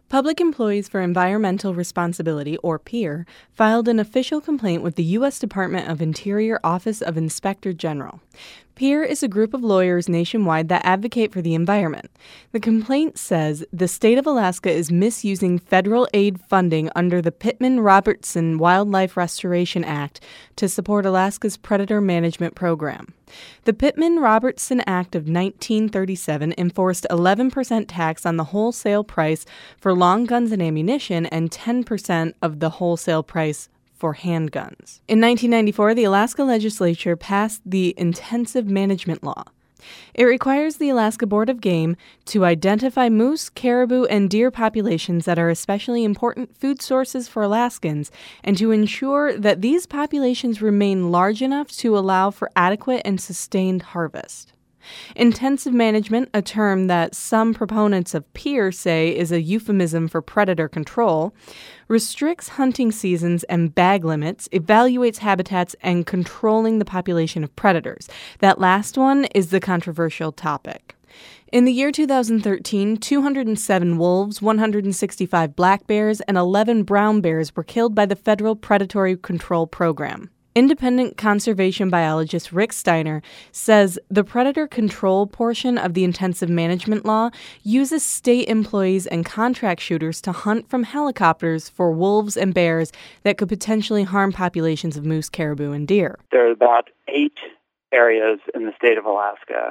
Public Employees for Environmental Responsibility, or PEER, filed an official complaint with the U.S. Department of Interior Office of Inspector General. PEER is a group of lawyers nationwide that advocate for the environment. The complaint says the state of Alaska is misusing federal aid funding under the Pittman-Robertson Wildlife Restoration Act to support Alaska's predator management program. The Pittman-Robertson Act of 1937 enforced 11% tax on the wholesale price for long guns and ammunition and 10% of the wholesale price for handguns. In 1994, the Alaska legislature passed the Intensive Management Law. It requires the Alaska Board of Game to identify moose, caribou, and deer populations that are especially important food sources for Alaskans and to ensure that these populations remain large enough to allow for adequate and sustained harvest. Intensive management, a term that some proponents of PEER say is a euphemism for predator control, restricts hunting seasons and bag limits, evaluates habitats, and controlling the population of predators. That last one is the controversial topic. In the year 2013, 207 wolves, 165 black bears, and 11 brown bears were killed by the Federal Predatory Control Program. Independent conservation biologist Rick Steiner says the predator control portion of the Intensive Management Law uses state employees and contract shooters to hunt from helicopters for wolves and bears that could potentially harm populations of moose, caribou, and deer. There are about 8 areas in the state of Alaska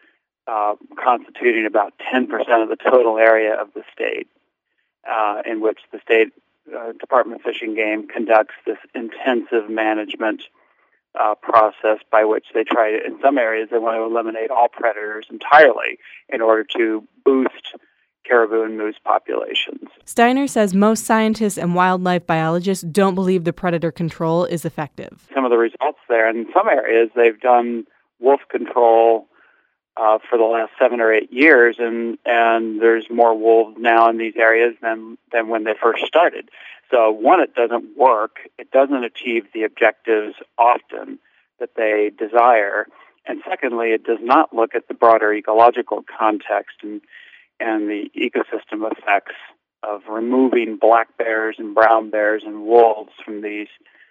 constituting about 10% of the total area of the state in which the state Department of Fish and Game conducts this intensive management process by which they try to, in some areas, they want to eliminate all predators entirely in order to boost caribou and moose populations. Steiner says most scientists and wildlife biologists don't believe the predator control is effective. Some of the results there, and in some areas, they've done wolf control for the last 7 or 8 years, and there's more wolves now in these areas than when they first started. So, one, it doesn't work. It doesn't achieve the objectives often that they desire. And secondly, it does not look at the broader ecological context and the ecosystem effects of removing black bears and brown bears and wolves from these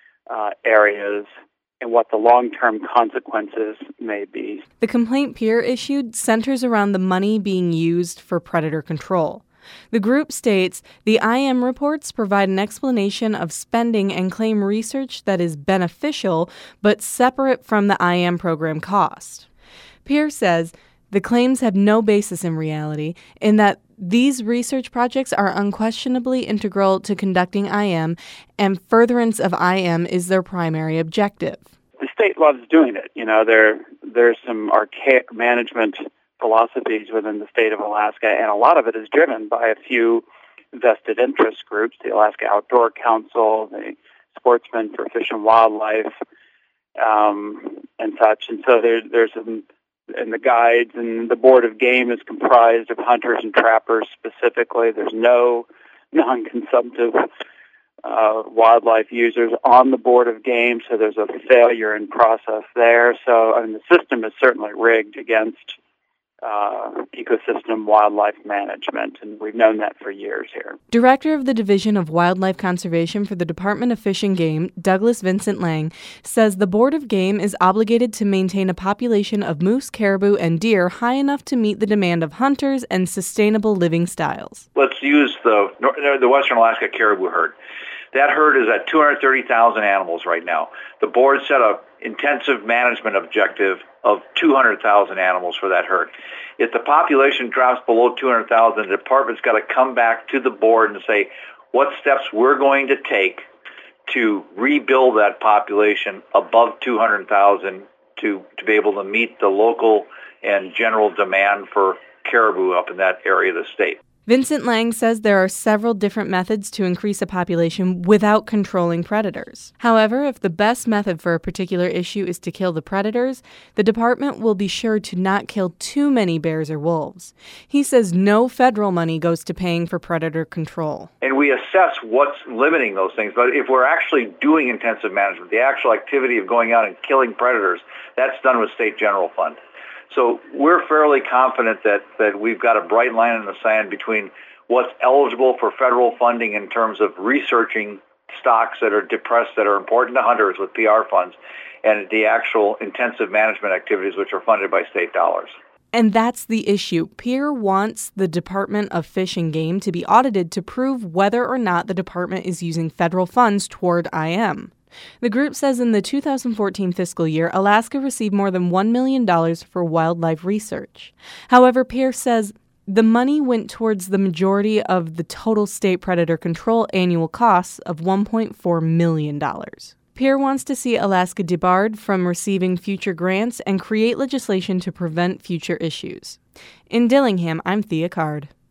areas and what the long-term consequences may be. The complaint PEER issued centers around the money being used for predator control. The group states the IM reports provide an explanation of spending and claim research that is beneficial but separate from the IM program cost. PEER says the claims have no basis in reality in that these research projects are unquestionably integral to conducting IM, and furtherance of IM is their primary objective. The state loves doing it. You know, there's some archaic management philosophies within the state of Alaska, and a lot of it is driven by a few vested interest groups, the Alaska Outdoor Council, the Sportsmen for Fish and Wildlife, and such. And so there's some, and the guides and the Board of Game is comprised of hunters and trappers specifically. There's no non-consumptive wildlife users on the Board of Game, so there's a failure in process there. So the system is certainly rigged against ecosystem wildlife management, and we've known that for years here. Director of the Division of Wildlife Conservation for the Department of Fish and Game, Douglas Vincent Lang, says the Board of Game is obligated to maintain a population of moose, caribou, and deer high enough to meet the demand of hunters and sustainable living styles. Let's use the Western Alaska caribou herd. That herd is at 230,000 animals right now. The board set an intensive management objective of 200,000 animals for that herd. If the population drops below 200,000, the department's got to come back to the board and say what steps we're going to take to rebuild that population above 200,000 to be able to meet the local and general demand for caribou up in that area of the state. Vincent Lang says there are several different methods to increase a population without controlling predators. However, if the best method for a particular issue is to kill the predators, the department will be sure to not kill too many bears or wolves. He says no federal money goes to paying for predator control. And we assess what's limiting those things. But if we're actually doing intensive management, the actual activity of going out and killing predators, that's done with state general fund. So we're fairly confident that we've got a bright line in the sand between what's eligible for federal funding in terms of researching stocks that are depressed, that are important to hunters with PR funds, and the actual intensive management activities which are funded by state dollars. And that's the issue. PEER wants the Department of Fish and Game to be audited to prove whether or not the department is using federal funds toward IM. The group says in the 2014 fiscal year, Alaska received more than $1 million for wildlife research. However, PEER says the money went towards the majority of the total state predator control annual costs of $1.4 million. PEER wants to see Alaska debarred from receiving future grants and create legislation to prevent future issues. In Dillingham, I'm Thea Card.